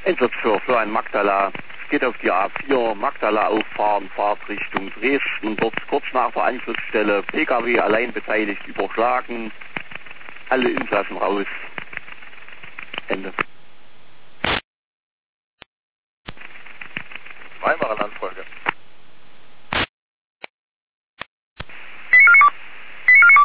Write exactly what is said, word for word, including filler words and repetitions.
Einsatz für Florian Magdala. Es geht auf die A vier, Magdala auffahren, Fahrt Richtung Dresden. Dort kurz nach der Anschlussstelle P K W allein beteiligt überschlagen. Alle Insassen raus. Ende.